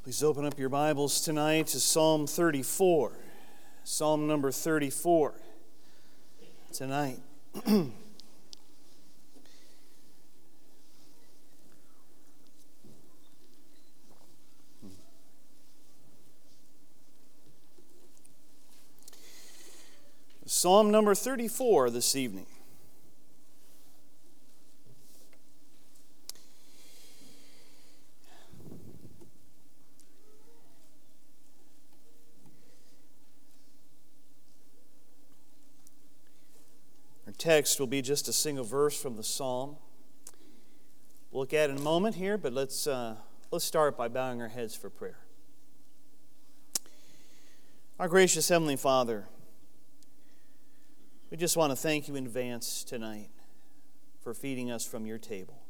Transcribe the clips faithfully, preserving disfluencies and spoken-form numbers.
Please open up your Bibles tonight to Psalm thirty-four. Psalm number thirty-four tonight. Psalm number thirty-four this evening. Our text will be just a single verse from the psalm. We'll look at it in a moment here, but let's uh, let's start by bowing our heads for prayer. Our gracious Heavenly Father, we just want to thank you in advance tonight for feeding us from your table.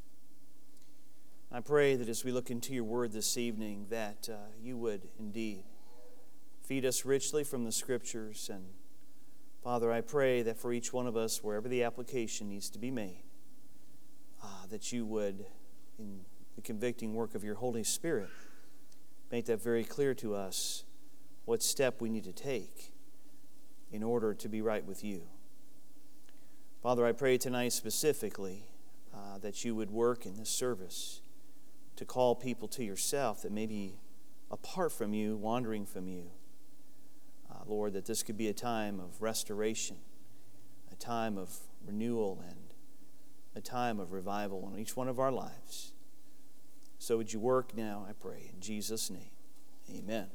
I pray that as we look into your word this evening, that uh, you would indeed feed us richly from the Scriptures. And Father, I pray that for each one of us, wherever the application needs to be made, uh, that you would, in the convicting work of your Holy Spirit, make that very clear to us what step we need to take in order to be right with you. Father, I pray tonight specifically uh, that you would work in this service to call people to yourself that may be apart from you, wandering from you. Uh, Lord, that this could be a time of restoration, a time of renewal, and a time of revival in each one of our lives. So would you work now, I pray, in Jesus' name. Amen.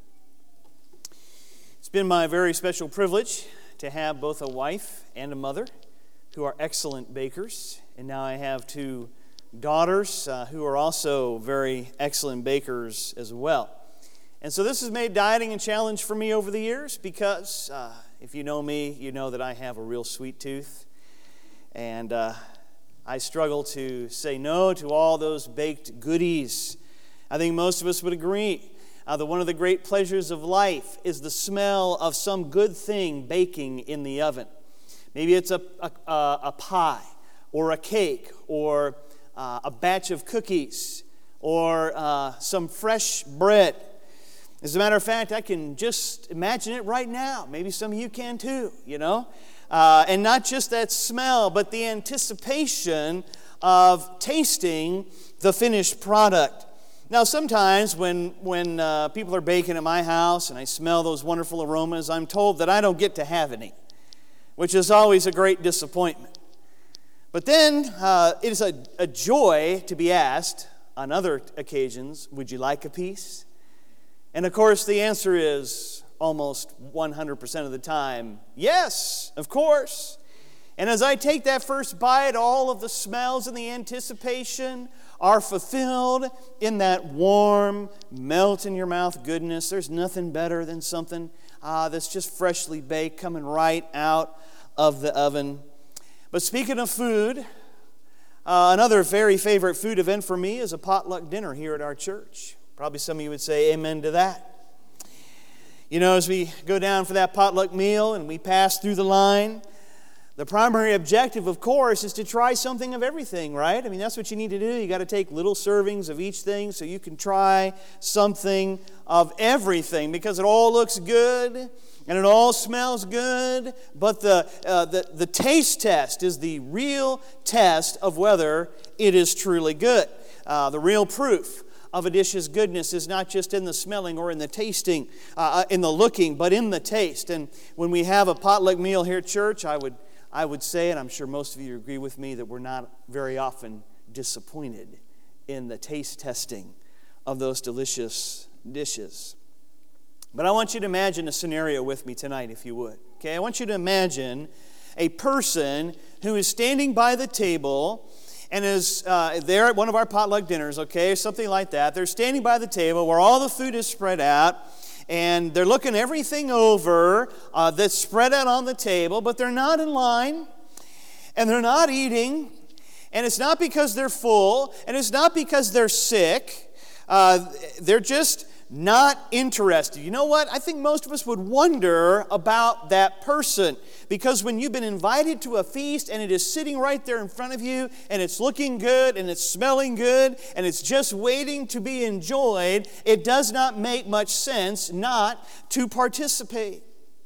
It's been my very special privilege to have both a wife and a mother who are excellent bakers. And now I have two daughters uh, who are also very excellent bakers as well. And so this has made dieting a challenge for me over the years because uh, if you know me, you know that I have a real sweet tooth. And uh, I struggle to say no to all those baked goodies. I think most of us would agree Uh, that one of the great pleasures of life is the smell of some good thing baking in the oven. Maybe it's a, a, a pie or a cake or uh, a batch of cookies or uh, some fresh bread. As a matter of fact, I can just imagine it right now. Maybe some of you can too, you know. Uh, and not just that smell, but the anticipation of tasting the finished product. Now, sometimes when, when uh, people are baking at my house and I smell those wonderful aromas, I'm told that I don't get to have any, which is always a great disappointment. But then uh, it is a, a joy to be asked on other occasions, would you like a piece? And of course, the answer is almost one hundred percent of the time, yes, of course. And as I take that first bite, all of the smells and the anticipation are fulfilled in that warm, melt-in-your-mouth goodness. There's nothing better than something uh, that's just freshly baked, coming right out of the oven. But speaking of food, uh, another very favorite food event for me is a potluck dinner here at our church. Probably some of you would say amen to that. You know, as we go down for that potluck meal and we pass through the line, the primary objective, of course, is to try something of everything, right? I mean, that's what you need to do. You got to take little servings of each thing so you can try something of everything because it all looks good and it all smells good. But the, uh, the, the taste test is the real test of whether it is truly good. Uh, the real proof of a dish's goodness is not just in the smelling or in the tasting, uh, in the looking, but in the taste. And when we have a potluck meal here at church, I would I would say, and I'm sure most of you agree with me, that we're not very often disappointed in the taste testing of those delicious dishes. But I want you to imagine a scenario with me tonight, if you would. Okay, I want you to imagine a person who is standing by the table and is uh, there at one of our potluck dinners, okay, something like that. They're standing by the table where all the food is spread out, and they're looking everything over uh, that's spread out on the table, but they're not in line, and they're not eating, and it's not because they're full, and it's not because they're sick. Uh, they're just not interested. You know what? I think most of us would wonder about that person, because when you've been invited to a feast and it is sitting right there in front of you and it's looking good and it's smelling good and it's just waiting to be enjoyed, it does not make much sense not to participate.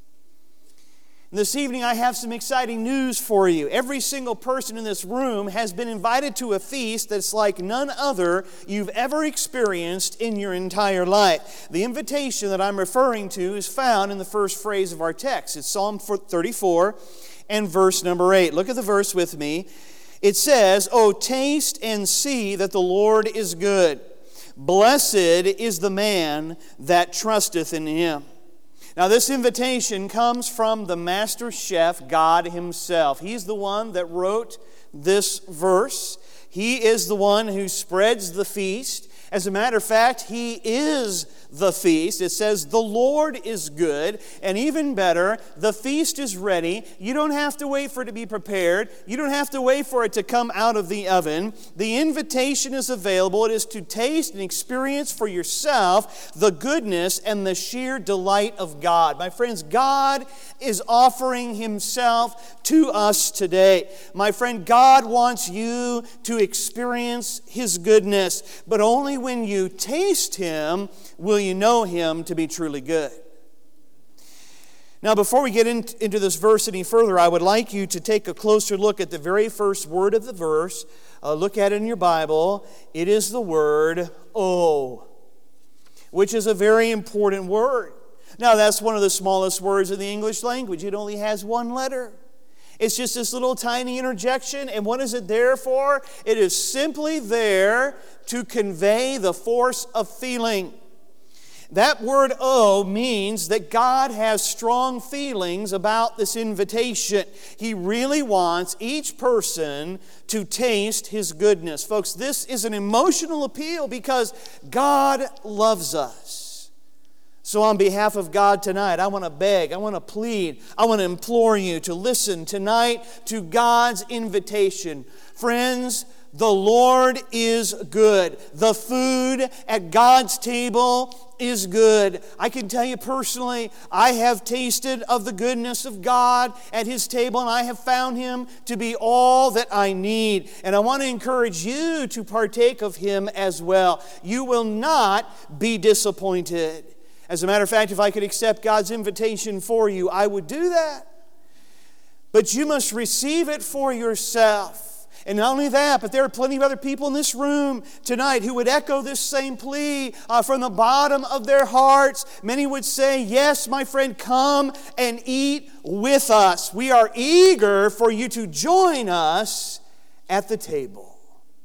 This evening I have some exciting news for you. Every single person in this room has been invited to a feast that's like none other you've ever experienced in your entire life. The invitation that I'm referring to is found in the first phrase of our text. It's Psalm thirty-four and verse number eight. Look at the verse with me. It says, "Oh, taste and see that the Lord is good. Blessed is the man that trusteth in Him." Now, this invitation comes from the master chef, God Himself. He's the one that wrote this verse. He is the one who spreads the feast. As a matter of fact, He is the feast. It says, the Lord is good, and even better, the feast is ready. You don't have to wait for it to be prepared. You don't have to wait for it to come out of the oven. The invitation is available. It is to taste and experience for yourself the goodness and the sheer delight of God. My friends, God is offering Himself to us today. My friend, God wants you to experience His goodness, but only when you taste Him will you know Him to be truly good. Now, before we get in, into this verse any further, I would like you to take a closer look at the very first word of the verse. Uh, look at it in your Bible. It is the word "oh," which is a very important word. Now, that's one of the smallest words in the English language. It only has one letter. It's just this little tiny interjection. And what is it there for? It is simply there to convey the force of feeling. That word "oh" means that God has strong feelings about this invitation. He really wants each person to taste His goodness. Folks, this is an emotional appeal because God loves us. So on behalf of God tonight, I want to beg, I want to plead, I want to implore you to listen tonight to God's invitation. Friends, the Lord is good. The food at God's table is good. I can tell you personally, I have tasted of the goodness of God at His table, and I have found Him to be all that I need. And I want to encourage you to partake of Him as well. You will not be disappointed. As a matter of fact, if I could accept God's invitation for you, I would do that. But you must receive it for yourself. And not only that, but there are plenty of other people in this room tonight who would echo this same plea uh, from the bottom of their hearts. Many would say, yes, my friend, come and eat with us. We are eager for you to join us at the table.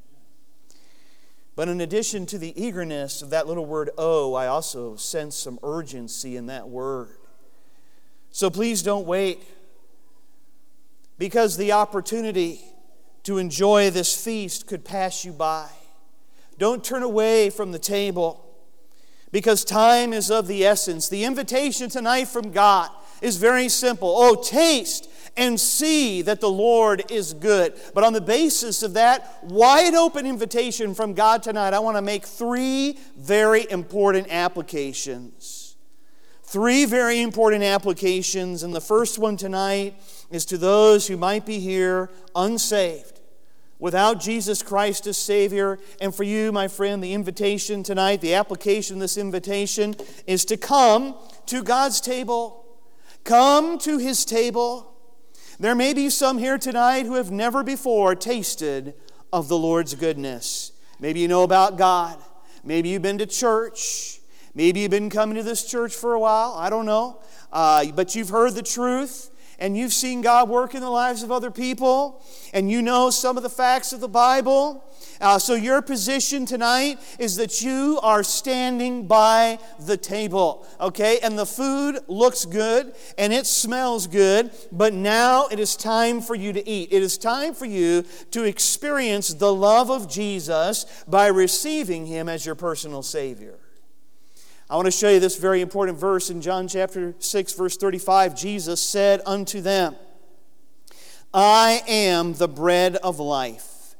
But in addition to the eagerness of that little word "oh," I also sense some urgency in that word. So please don't wait, because the opportunity to enjoy this feast could pass you by. Don't turn away from the table, because time is of the essence. The invitation tonight from God is very simple. Oh, taste and see that the Lord is good. But on the basis of that wide open invitation from God tonight, I want to make three very important applications. Three very important applications. And the first one tonight is to those who might be here unsaved, without Jesus Christ as Savior. And for you, my friend, the invitation tonight, the application of this invitation is to come to God's table. Come to His table. There may be some here tonight who have never before tasted of the Lord's goodness. Maybe you know about God. Maybe you've been to church. Maybe you've been coming to this church for a while. I don't know. Uh, but you've heard the truth, and you've seen God work in the lives of other people, and you know some of the facts of the Bible. Uh, so your position tonight is that you are standing by the table, okay? And the food looks good, and it smells good, but now it is time for you to eat. It is time for you to experience the love of Jesus by receiving Him as your personal Savior. I want to show you this very important verse in John chapter six, verse thirty-five. Jesus said unto them, I am the bread of life.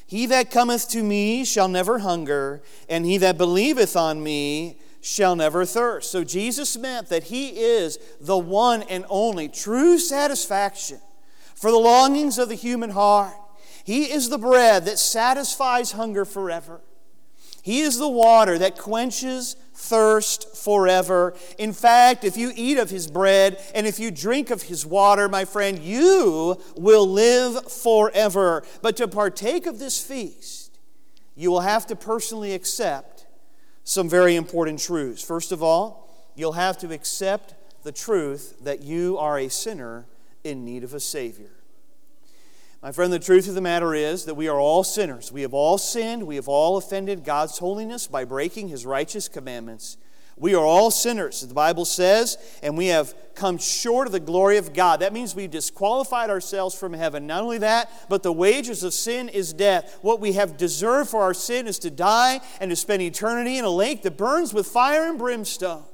He that cometh to me shall never hunger, and he that believeth on me shall never thirst. So Jesus meant that He is the one and only true satisfaction for the longings of the human heart. He is the bread that satisfies hunger forever. He is the water that quenches thirst forever. In fact, if you eat of His bread and if you drink of His water, my friend, you will live forever. But to partake of this feast, you will have to personally accept some very important truths. First of all, you'll have to accept the truth that you are a sinner in need of a Savior. My friend, the truth of the matter is that we are all sinners. We have all sinned. We have all offended God's holiness by breaking His righteous commandments. We are all sinners, the Bible says, and we have come short of the glory of God. That means we've disqualified ourselves from heaven. Not only that, but the wages of sin is death. What we have deserved for our sin is to die and to spend eternity in a lake that burns with fire and brimstone.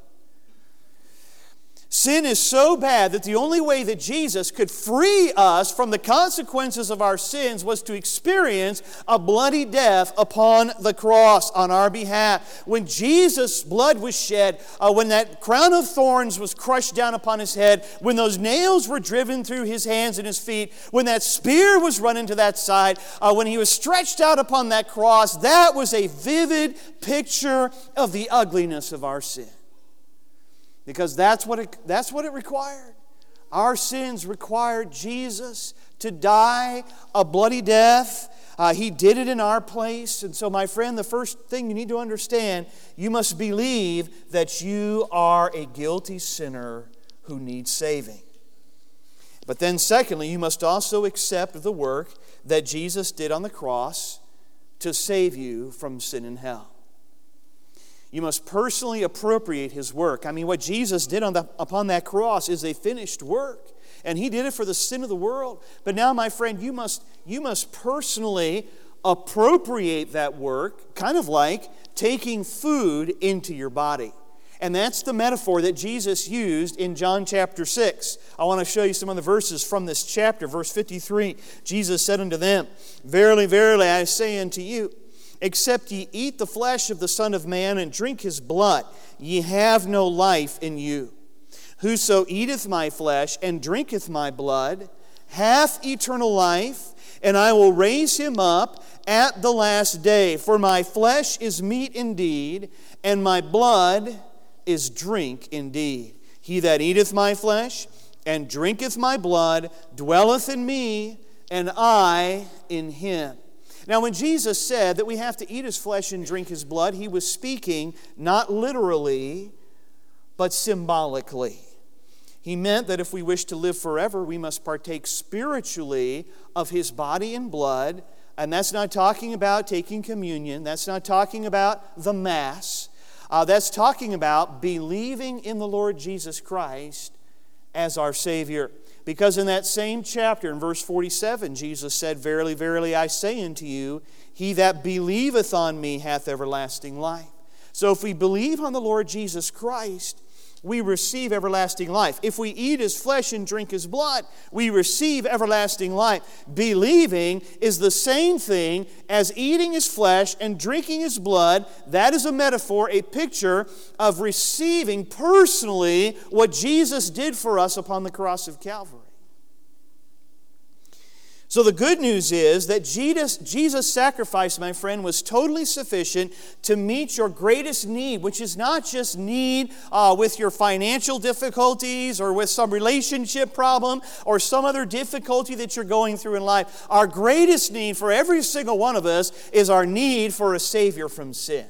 Sin is so bad that the only way that Jesus could free us from the consequences of our sins was to experience a bloody death upon the cross on our behalf. When Jesus' blood was shed, uh, when that crown of thorns was crushed down upon His head, when those nails were driven through His hands and His feet, when that spear was run into that side, uh, when He was stretched out upon that cross, that was a vivid picture of the ugliness of our sin. Because that's what it, that's what it required. Our sins required Jesus to die a bloody death. Uh, he did it in our place. And so, my friend, the first thing you need to understand, you must believe that you are a guilty sinner who needs saving. But then secondly, you must also accept the work that Jesus did on the cross to save you from sin and hell. You must personally appropriate His work. I mean, what Jesus did on the, upon that cross is a finished work. And He did it for the sin of the world. But now, my friend, you must, you must personally appropriate that work, kind of like taking food into your body. And that's the metaphor that Jesus used in John chapter six. I want to show you some of the verses from this chapter. Verse fifty-three, Jesus said unto them, Verily, verily, I say unto you, except ye eat the flesh of the Son of Man and drink His blood, ye have no life in you. Whoso eateth my flesh and drinketh my blood hath eternal life, and I will raise him up at the last day. For my flesh is meat indeed, and my blood is drink indeed. He that eateth my flesh and drinketh my blood dwelleth in me, and I in him. Now, when Jesus said that we have to eat His flesh and drink His blood, He was speaking not literally, but symbolically. He meant that if we wish to live forever, we must partake spiritually of His body and blood. And that's not talking about taking communion. That's not talking about the Mass. Uh, that's talking about believing in the Lord Jesus Christ as our Savior. Because in that same chapter, in verse forty-seven, Jesus said, Verily, verily, I say unto you, he that believeth on me hath everlasting life. So if we believe on the Lord Jesus Christ, we receive everlasting life. If we eat His flesh and drink His blood, we receive everlasting life. Believing is the same thing as eating His flesh and drinking His blood. That is a metaphor, a picture of receiving personally what Jesus did for us upon the cross of Calvary. So the good news is that Jesus, Jesus' sacrifice, my friend, was totally sufficient to meet your greatest need, which is not just need uh, with your financial difficulties or with some relationship problem or some other difficulty that you're going through in life. Our greatest need for every single one of us is our need for a Savior from sin.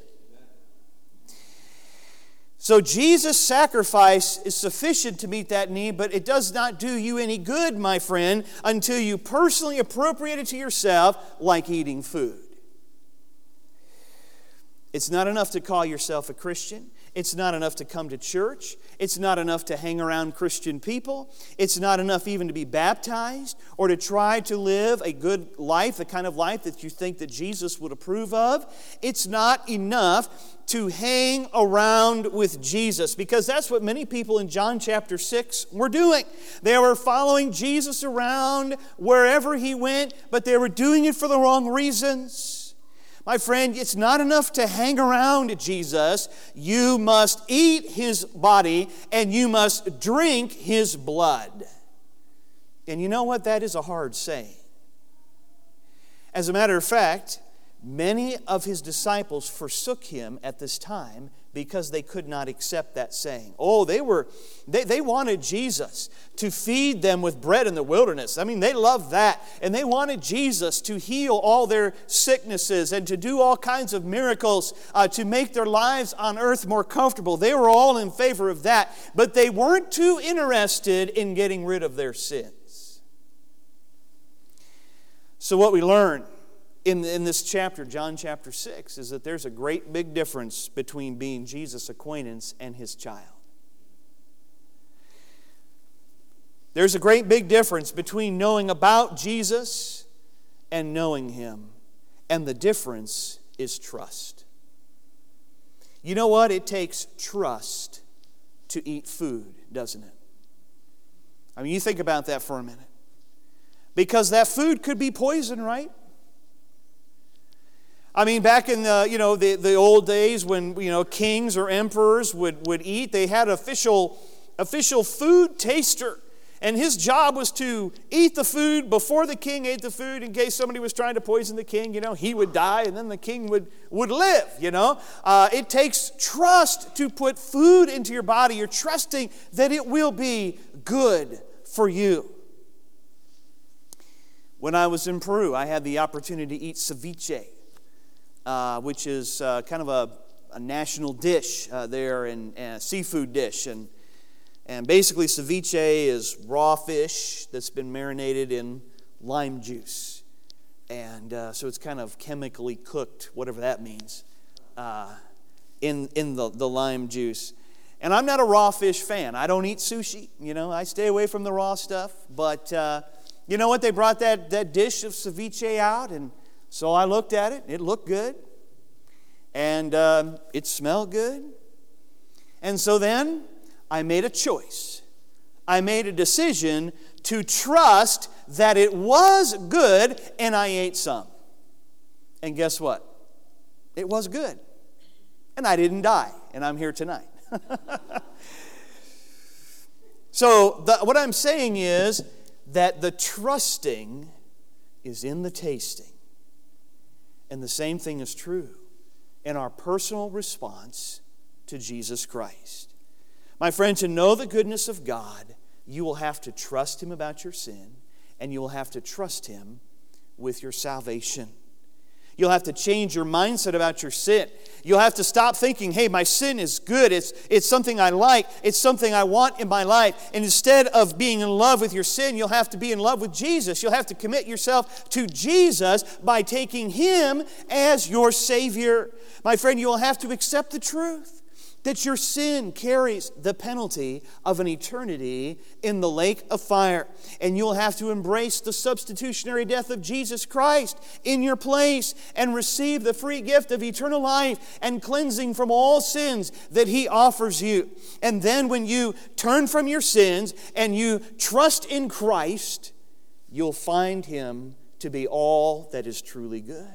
So Jesus' sacrifice is sufficient to meet that need, but it does not do you any good, my friend, until you personally appropriate it to yourself like eating food. It's not enough to call yourself a Christian. It's not enough to come to church. It's not enough to hang around Christian people. It's not enough even to be baptized or to try to live a good life, the kind of life that you think that Jesus would approve of. It's not enough to hang around with Jesus, because that's what many people in John chapter six were doing. They were following Jesus around wherever he went, but they were doing it for the wrong reasons. My friend, it's not enough to hang around Jesus. You must eat his body and you must drink his blood. And you know what? That is a hard saying. As a matter of fact, many of his disciples forsook him at this time because they could not accept that saying. Oh, they were they, they wanted Jesus to feed them with bread in the wilderness. I mean, they loved that. And they wanted Jesus to heal all their sicknesses and to do all kinds of miracles uh, to make their lives on earth more comfortable. They were all in favor of that. But they weren't too interested in getting rid of their sins. So what we learn In, in this chapter, John chapter six, is that there's a great big difference between being Jesus' acquaintance and his child. There's a great big difference between knowing about Jesus and knowing him. And the difference is trust. You know what? It takes trust to eat food, doesn't it? I mean, you think about that for a minute. Because that food could be poison, right? I mean, back in the, you know, the, the old days when, you know, kings or emperors would, would eat, they had official, official food taster. And his job was to eat the food before the king ate the food, in case somebody was trying to poison the king. You know, he would die and then the king would, would live, you know. Uh, it takes trust to put food into your body. You're trusting that it will be good for you. When I was in Peru, I had the opportunity to eat ceviche. Uh, which is uh, kind of a, a national dish uh, there, and a seafood dish. And, and basically ceviche is raw fish that's been marinated in lime juice. And uh, so it's kind of chemically cooked, whatever that means, uh, in, in the, the lime juice. And I'm not a raw fish fan. I don't eat sushi. You know, I stay away from the raw stuff. But uh, you know what? They brought that, that dish of ceviche out, and so I looked at it. It looked good. And um, it smelled good. And so then I made a choice. I made a decision to trust that it was good, and I ate some. And guess what? It was good. And I didn't die, and I'm here tonight. So the, what I'm saying is that the trusting is in the tasting. And the same thing is true in our personal response to Jesus Christ. My friend, to know the goodness of God, you will have to trust him about your sin, and you will have to trust him with your salvation. You'll have to change your mindset about your sin. You'll have to stop thinking, hey, my sin is good. It's, it's something I like. It's something I want in my life. And instead of being in love with your sin, you'll have to be in love with Jesus. You'll have to commit yourself to Jesus by taking him as your Savior. My friend, you will have to accept the truth that your sin carries the penalty of an eternity in the lake of fire. And you'll have to embrace the substitutionary death of Jesus Christ in your place and receive the free gift of eternal life and cleansing from all sins that he offers you. And then when you turn from your sins and you trust in Christ, you'll find him to be all that is truly good.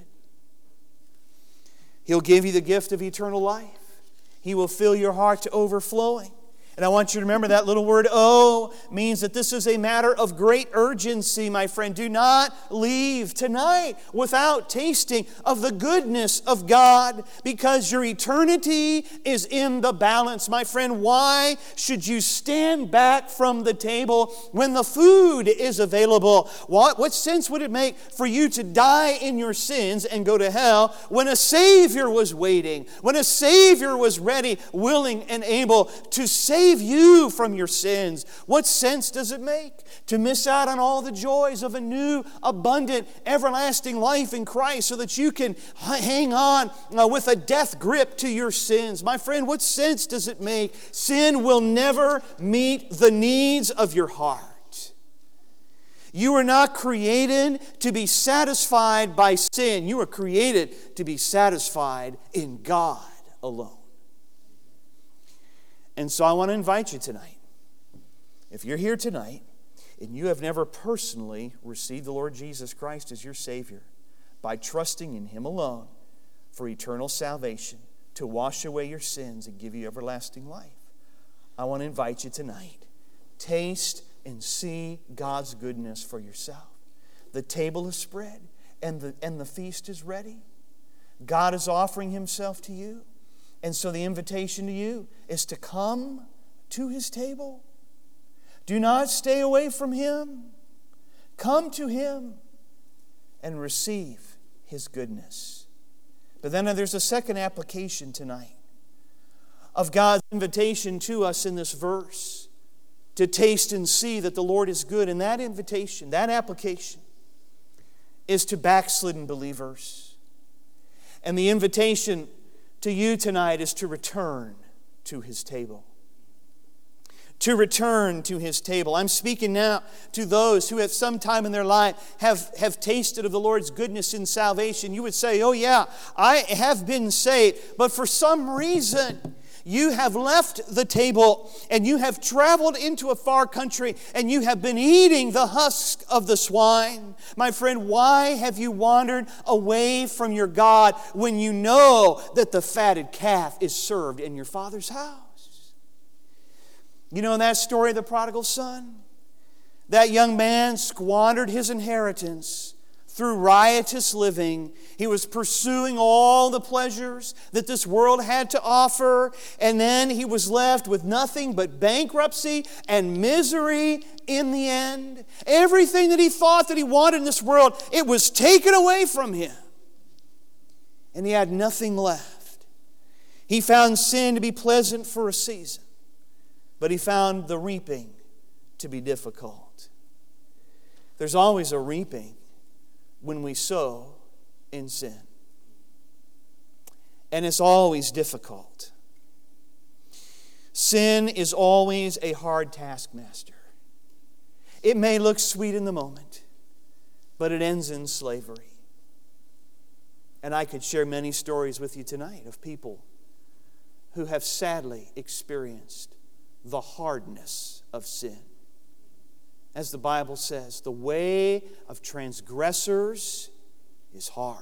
He'll give you the gift of eternal life. He will fill your heart to overflowing. And I want you to remember that little word, oh, means that this is a matter of great urgency, my friend. Do not leave tonight without tasting of the goodness of God, because your eternity is in the balance. My friend, why should you stand back from the table when the food is available? What, what sense would it make for you to die in your sins and go to hell when a Savior was waiting, when a Savior was ready, willing, and able to save save you from your sins. What sense does it make to miss out on all the joys of a new, abundant, everlasting life in Christ so that you can hang on uh, with a death grip to your sins? My friend, what sense does it make? Sin will never meet the needs of your heart. You are not created to be satisfied by sin. You are created to be satisfied in God alone. And so I want to invite you tonight. If you're here tonight and you have never personally received the Lord Jesus Christ as your Savior by trusting in Him alone for eternal salvation, to wash away your sins and give you everlasting life, I want to invite you tonight. Taste and see God's goodness for yourself. The table is spread and the, and the feast is ready. God is offering Himself to you. And so the invitation to you is to come to His table. Do not stay away from Him. Come to Him and receive His goodness. But then there's a second application tonight of God's invitation to us in this verse. To taste and see that the Lord is good. And that invitation, that application, is to backslidden believers. And the invitation to you tonight is to return to His table. To return to His table. I'm speaking now to those who at some time in their life have, have tasted of the Lord's goodness in salvation. You would say, oh yeah, I have been saved, but for some reason you have left the table and you have traveled into a far country and you have been eating the husk of the swine. My friend, why have you wandered away from your God when you know that the fatted calf is served in your Father's house? You know in that story of the prodigal son? That young man squandered his inheritance through riotous living. He was pursuing all the pleasures that this world had to offer, and then he was left with nothing but bankruptcy and misery in the end. Everything that he thought that he wanted in this world, it was taken away from him. And he had nothing left. He found sin to be pleasant for a season, but he found the reaping to be difficult. There's always a reaping when we sow in sin. And it's always difficult. Sin is always a hard taskmaster. It may look sweet in the moment, but it ends in slavery. And I could share many stories with you tonight of people who have sadly experienced the hardness of sin. As the Bible says, the way of transgressors is hard.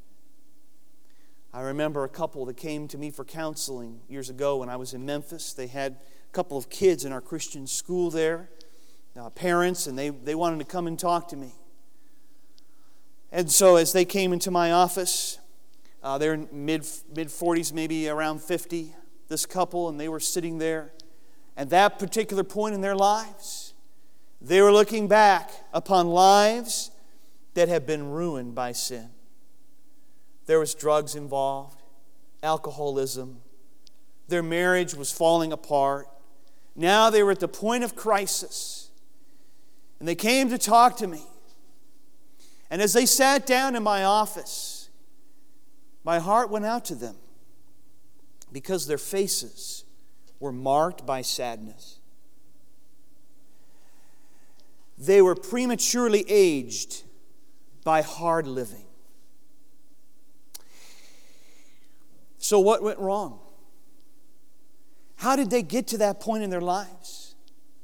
I remember a couple that came to me for counseling years ago when I was in Memphis. They had a couple of kids in our Christian school there, uh, parents, and they, they wanted to come and talk to me. And so as they came into my office, uh, they're in mid, mid-forties, maybe around fifty, this couple, and they were sitting there. At that particular point in their lives, they were looking back upon lives that had been ruined by sin. There was drugs involved, alcoholism. Their marriage was falling apart. Now they were at the point of crisis. And they came to talk to me. And as they sat down in my office, my heart went out to them because their faces were marked by sadness. They were prematurely aged by hard living. So what went wrong? How did they get to that point in their lives?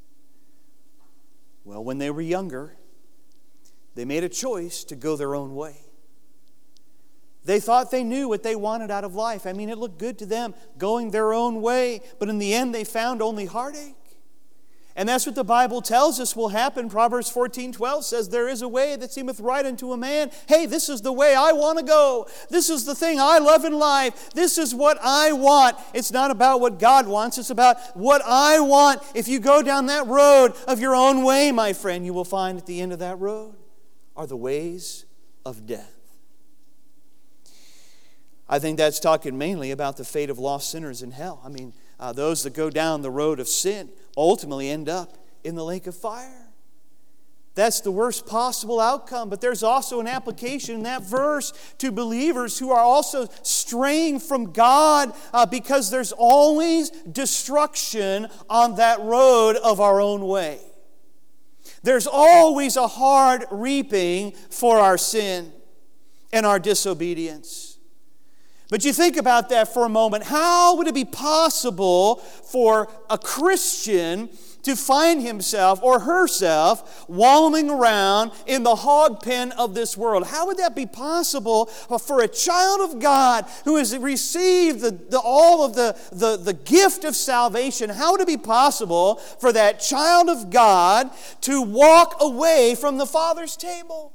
Well, when they were younger, they made a choice to go their own way. They thought they knew what they wanted out of life. I mean, it looked good to them going their own way, but in the end they found only heartache. And that's what the Bible tells us will happen. Proverbs fourteen twelve says, there is a way that seemeth right unto a man. Hey, this is the way I want to go. This is the thing I love in life. This is what I want. It's not about what God wants. It's about what I want. If you go down that road of your own way, my friend, you will find at the end of that road are the ways of death. I think that's talking mainly about the fate of lost sinners in hell. I mean, uh, those that go down the road of sin ultimately end up in the lake of fire. That's the worst possible outcome. But there's also an application in that verse to believers who are also straying from God uh, because there's always destruction on that road of our own way. There's always a hard reaping for our sin and our disobedience. But you think about that for a moment. How would it be possible for a Christian to find himself or herself wallowing around in the hog pen of this world? How would that be possible for a child of God who has received the, the, all of the, the, the gift of salvation? How would it be possible for that child of God to walk away from the Father's table?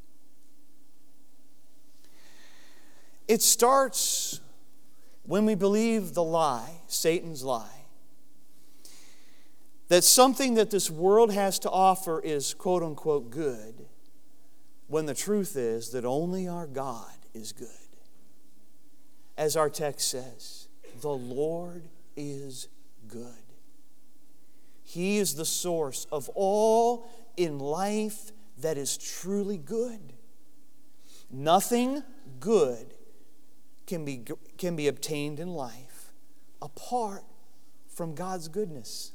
It starts when we believe the lie, Satan's lie, that something that this world has to offer is quote-unquote good, when the truth is that only our God is good. As our text says, the Lord is good. He is the source of all in life that is truly good. Nothing good can be, can be obtained in life apart from God's goodness.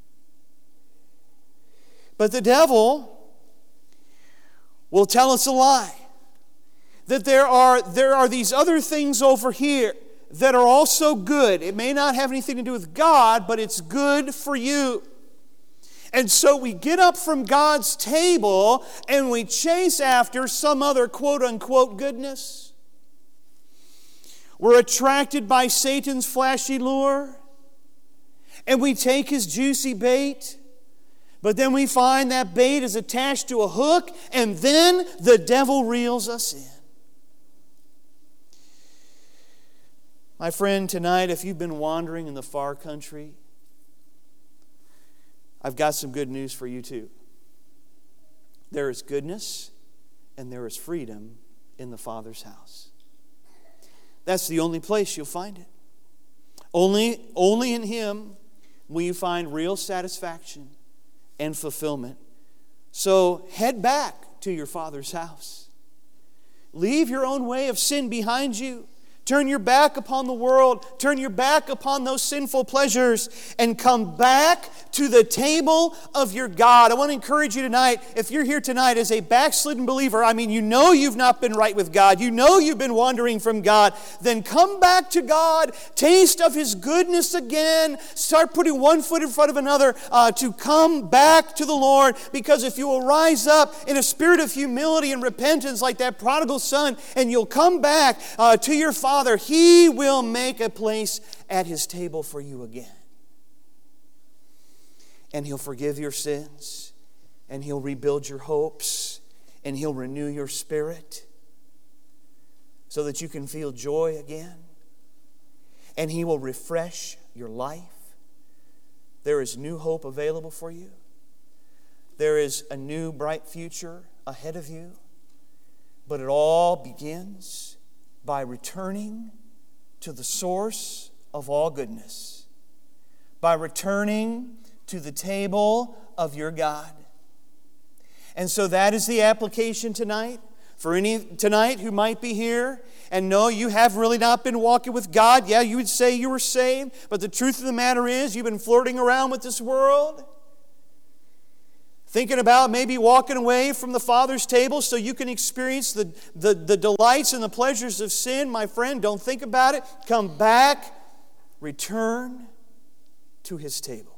But the devil will tell us a lie. That there are, there are these other things over here that are also good. It may not have anything to do with God, but it's good for you. And so we get up from God's table and we chase after some other quote-unquote goodness. We're attracted by Satan's flashy lure, and we take his juicy bait. But then we find that bait is attached to a hook, and then the devil reels us in. My friend, tonight, if you've been wandering in the far country, I've got some good news for you too. There is goodness and there is freedom in the Father's house. That's the only place you'll find it. Only, only in Him will you find real satisfaction and fulfillment. So head back to your Father's house. Leave your own way of sin behind you. Turn your back upon the world. Turn your back upon those sinful pleasures and come back to the table of your God. I want to encourage you tonight, if you're here tonight as a backslidden believer, I mean, you know you've not been right with God. You know you've been wandering from God. Then come back to God. Taste of His goodness again. Start putting one foot in front of another uh, to come back to the Lord. Because if you will rise up in a spirit of humility and repentance like that prodigal son, and you'll come back uh, to your Father, Father, He will make a place at His table for you again. And He'll forgive your sins. And He'll rebuild your hopes. And He'll renew your spirit so that you can feel joy again. And He will refresh your life. There is new hope available for you. There is a new bright future ahead of you. But it all begins by returning to the source of all goodness. By returning to the table of your God. And so that is the application tonight. For any tonight who might be here and know you have really not been walking with God. Yeah, you would say you were saved. But the truth of the matter is you've been flirting around with this world. Thinking about maybe walking away from the Father's table so you can experience the, the, the delights and the pleasures of sin. My friend, don't think about it. Come back. Return to His table.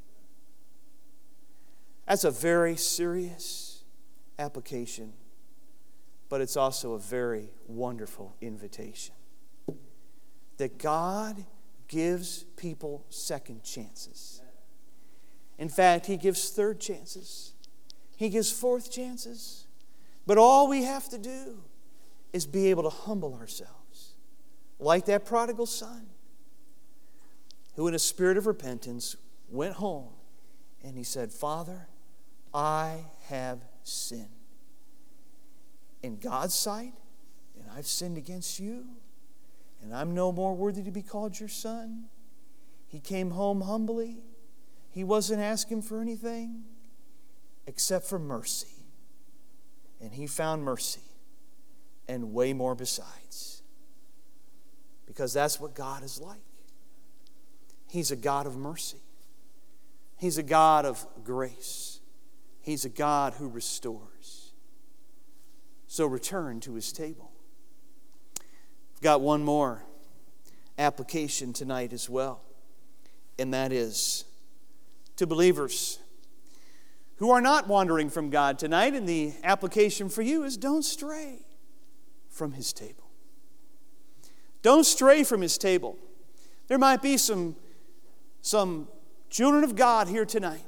That's a very serious application, but it's also a very wonderful invitation. That God gives people second chances. In fact, He gives third chances. He gives fourth chances. But all we have to do is be able to humble ourselves. Like that prodigal son, who in a spirit of repentance went home and he said, Father, I have sinned in God's sight, and I've sinned against you, and I'm no more worthy to be called your son. He came home humbly. He wasn't asking for anything except for mercy. And he found mercy and way more besides. Because that's what God is like. He's a God of mercy. He's a God of grace. He's a God who restores. So return to His table. I've got one more application tonight as well. And that is to believers who are not wandering from God tonight. And the application for you is don't stray from His table. Don't stray from His table. There might be some, some children of God here tonight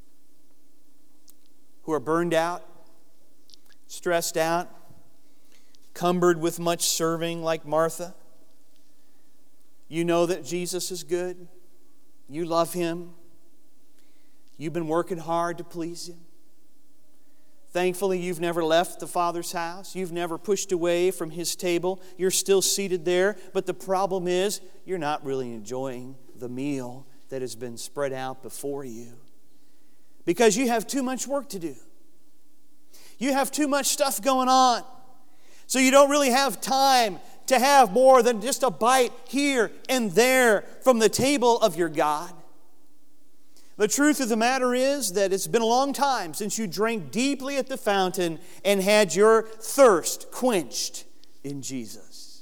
who are burned out, stressed out, cumbered with much serving like Martha. You know that Jesus is good. You love Him. You've been working hard to please Him. Thankfully, you've never left the Father's house. You've never pushed away from His table. You're still seated there. But the problem is, you're not really enjoying the meal that has been spread out before you. Because you have too much work to do. You have too much stuff going on. So you don't really have time to have more than just a bite here and there from the table of your God. The truth of the matter is that it's been a long time since you drank deeply at the fountain and had your thirst quenched in Jesus.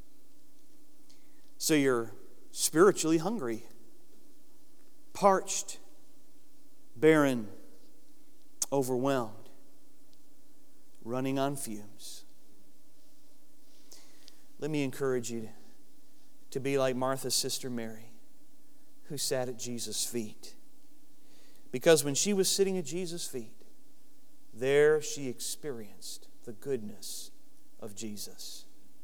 So you're spiritually hungry, parched, barren, overwhelmed, running on fumes. Let me encourage you to be like Martha's sister Mary, who sat at Jesus' feet. Because when she was sitting at Jesus' feet, there she experienced the goodness of Jesus.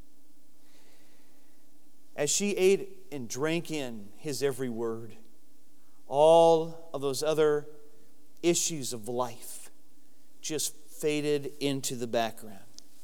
As she ate and drank in His every word, all of those other issues of life just faded into the background.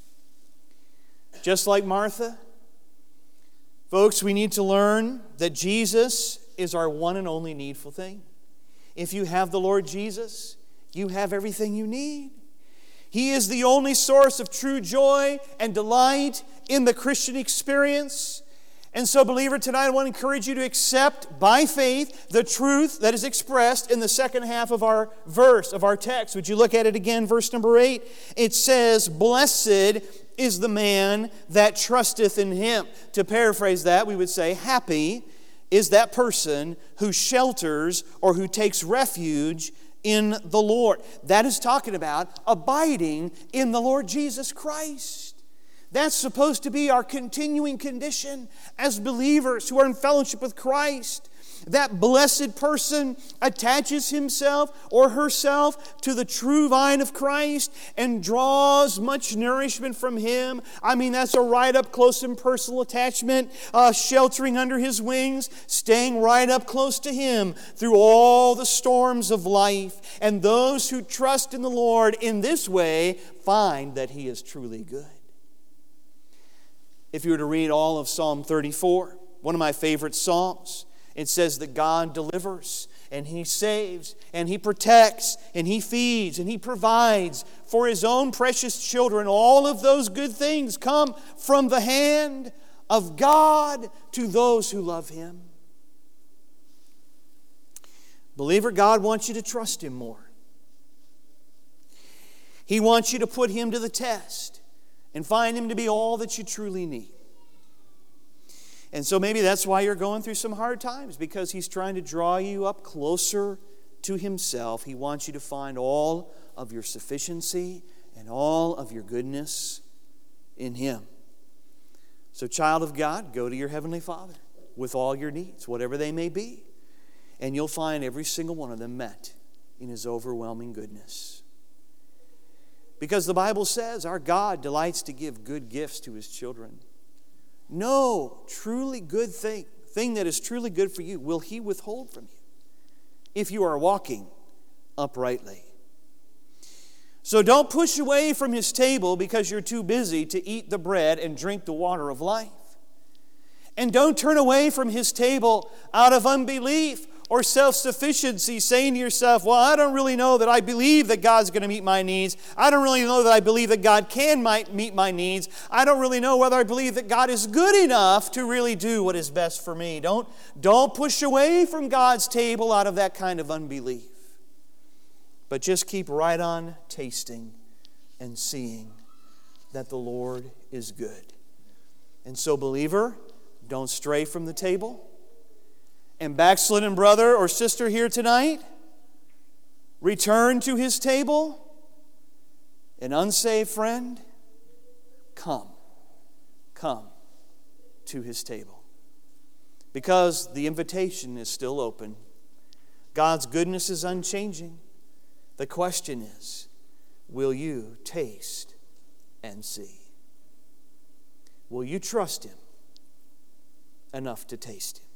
Just like Martha, folks, we need to learn that Jesus is our one and only needful thing. If you have the Lord Jesus, you have everything you need. He is the only source of true joy and delight in the Christian experience. And so, believer, tonight I want to encourage you to accept by faith the truth that is expressed in the second half of our verse, of our text. Would you look at it again, verse number eight? It says, "Blessed is the man that trusteth in Him." To paraphrase that, we would say, happy is that person who shelters or who takes refuge in the Lord. That is talking about abiding in the Lord Jesus Christ. That's supposed to be our continuing condition as believers who are in fellowship with Christ. That blessed person attaches himself or herself to the true vine of Christ and draws much nourishment from Him. I mean, that's a right up close and personal attachment, uh, sheltering under His wings, staying right up close to Him through all the storms of life. And those who trust in the Lord in this way find that He is truly good. If you were to read all of Psalm thirty-four, one of my favorite psalms, it says that God delivers and He saves and He protects and He feeds and He provides for His own precious children. All of those good things come from the hand of God to those who love Him. Believer, God wants you to trust Him more. He wants you to put Him to the test and find Him to be all that you truly need. And so maybe that's why you're going through some hard times, because He's trying to draw you up closer to Himself. He wants you to find all of your sufficiency and all of your goodness in Him. So, child of God, go to your Heavenly Father with all your needs, whatever they may be, and you'll find every single one of them met in His overwhelming goodness. Because the Bible says our God delights to give good gifts to His children. No truly good thing, thing that is truly good for you, will He withhold from you if you are walking uprightly. So don't push away from His table because you're too busy to eat the bread and drink the water of life. And don't turn away from His table out of unbelief or self-sufficiency, saying to yourself, well, I don't really know that I believe that God's going to meet my needs. I don't really know that I believe that God can meet my needs. I don't really know whether I believe that God is good enough to really do what is best for me. Don't, don't push away from God's table out of that kind of unbelief. But just keep right on tasting and seeing that the Lord is good. And so, believer, don't stray from the table. And backslidden brother or sister here tonight, return to His table. An unsaved friend, come. Come to His table. Because the invitation is still open. God's goodness is unchanging. The question is, will you taste and see? Will you trust Him enough to taste Him?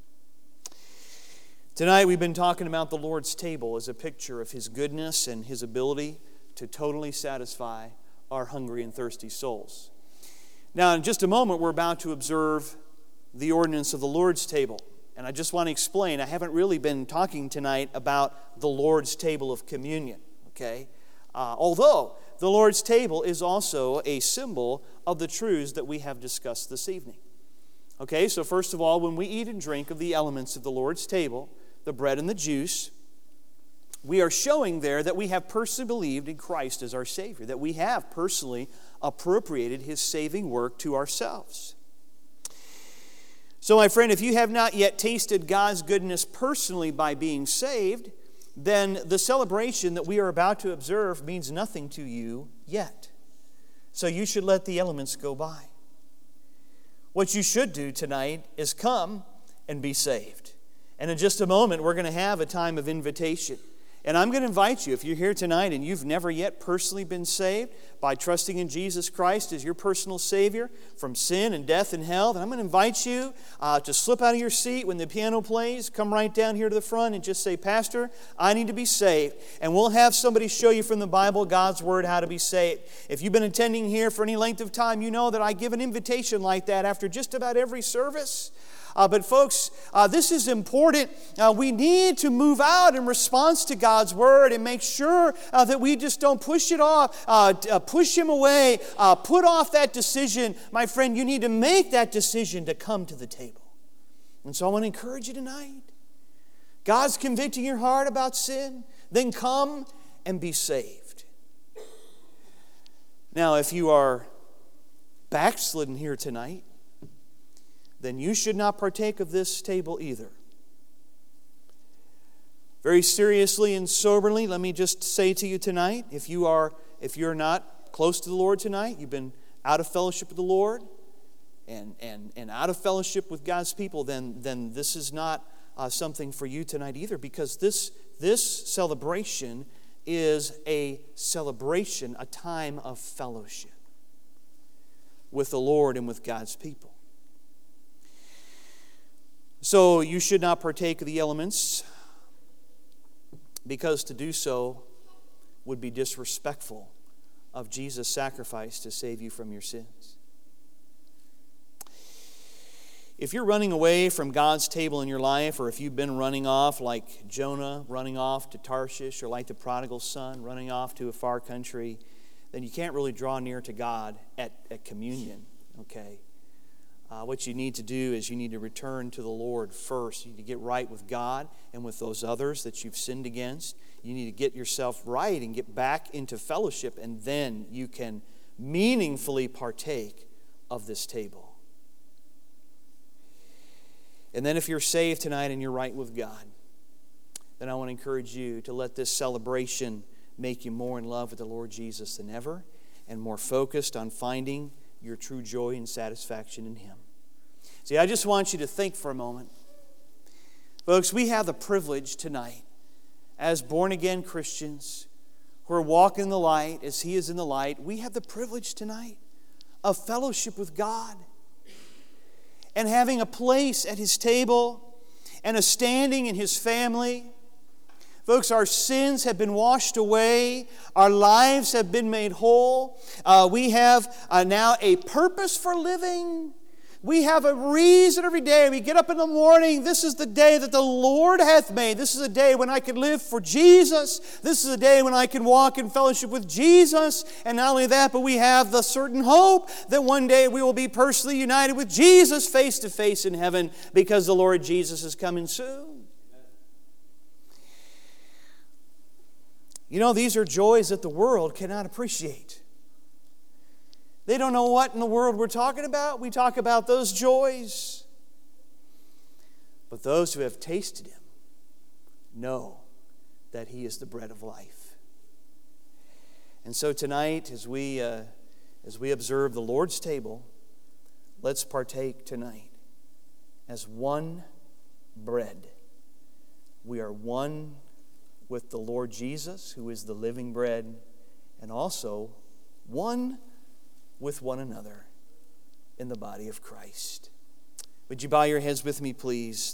Tonight we've been talking about the Lord's table as a picture of His goodness and His ability to totally satisfy our hungry and thirsty souls. Now, in just a moment, we're about to observe the ordinance of the Lord's table. And I just want to explain, I haven't really been talking tonight about the Lord's table of communion, okay? Uh, although the Lord's table is also a symbol of the truths that we have discussed this evening. Okay, so first of all, when we eat and drink of the elements of the Lord's table, the bread and the juice, we are showing there that we have personally believed in Christ as our Savior, that we have personally appropriated His saving work to ourselves. So, my friend, if you have not yet tasted God's goodness personally by being saved, then the celebration that we are about to observe means nothing to you yet. So you should let the elements go by. What you should do tonight is come and be saved. And in just a moment, we're going to have a time of invitation. And I'm going to invite you, if you're here tonight and you've never yet personally been saved by trusting in Jesus Christ as your personal Savior from sin and death and hell, then I'm going to invite you uh, to slip out of your seat when the piano plays, come right down here to the front and just say, Pastor, I need to be saved. And we'll have somebody show you from the Bible, God's Word, how to be saved. If you've been attending here for any length of time, you know that I give an invitation like that after just about every service. Uh, but folks, uh, this is important. Uh, we need to move out in response to God's Word and make sure uh, that we just don't push it off, uh, uh, push Him away, uh, put off that decision. My friend, you need to make that decision to come to the table. And so I want to encourage you tonight. God's convicting your heart about sin, then come and be saved. Now, if you are backslidden here tonight, then you should not partake of this table either. Very seriously and soberly, let me just say to you tonight, if you are, if you're not close to the Lord tonight, you've been out of fellowship with the Lord and, and, and out of fellowship with God's people, then, then this is not uh, something for you tonight either, because this, this celebration is a celebration, a time of fellowship with the Lord and with God's people. So you should not partake of the elements, because to do so would be disrespectful of Jesus' sacrifice to save you from your sins. If you're running away from God's table in your life, or if you've been running off like Jonah, running off to Tarshish, or like the prodigal son, running off to a far country, then you can't really draw near to God at, at communion, okay? Uh, what you need to do is you need to return to the Lord first. You need to get right with God and with those others that you've sinned against. You need to get yourself right and get back into fellowship, and then you can meaningfully partake of this table. And then if you're saved tonight and you're right with God, then I want to encourage you to let this celebration make you more in love with the Lord Jesus than ever, and more focused on finding your true joy and satisfaction in Him. See, I just want you to think for a moment. Folks, we have the privilege tonight, as born-again Christians who are walking in the light as He is in the light, we have the privilege tonight of fellowship with God and having a place at His table and a standing in His family. Folks, our sins have been washed away. Our lives have been made whole. Uh, we have uh, now a purpose for living. We have a reason every day. We get up in the morning. This is the day that the Lord hath made. This is a day when I can live for Jesus. This is a day when I can walk in fellowship with Jesus. And not only that, but we have the certain hope that one day we will be personally united with Jesus face to face in heaven because the Lord Jesus is coming soon. You know, these are joys that the world cannot appreciate. They don't know what in the world we're talking about. We talk about those joys. But those who have tasted Him know that He is the bread of life. And so tonight, as we, uh, as we observe the Lord's table, let's partake tonight as one bread. We are one with the Lord Jesus, who is the living bread, and also one with one another in the body of Christ. Would you bow your heads with me, please?